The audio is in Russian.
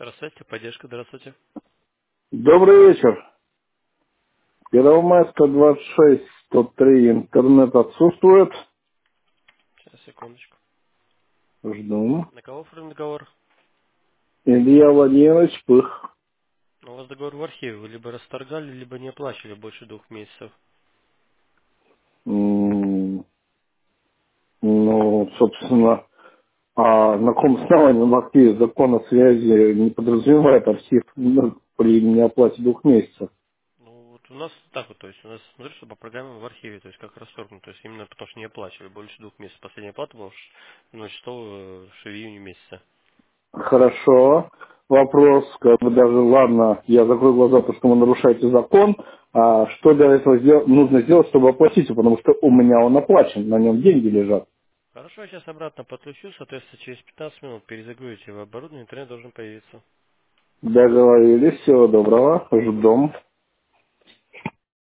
Здравствуйте, поддержка, здравствуйте. Добрый вечер. Первомайская, 26, 103. Интернет отсутствует. Сейчас, секундочку. Жду. На кого оформлен договор? Илья Владимирович Пых. У вас договор в архиве. Вы либо расторгали, либо не оплачивали больше 2 месяцев. Ну, собственно, а на каком основании в Москве закон о связи не подразумевает архив при неоплате 2 месяцев? Ну, вот у нас так вот, то есть у нас, смотрите, что по программе в архиве, то есть как расторгнут, то есть именно потому что не оплачивали больше 2 месяцев. Последняя оплата была 6 в июне месяца. Хорошо. Вопрос, как бы даже, ладно, я закрою глаза, потому что вы нарушаете закон, а что для этого нужно сделать, чтобы оплатить его, потому что у меня он оплачен, на нем деньги лежат. Хорошо, я сейчас обратно подключу, соответственно, через 15 минут перезагрузите в оборудование, интернет должен появиться. Договорились. Всего доброго. Ждем.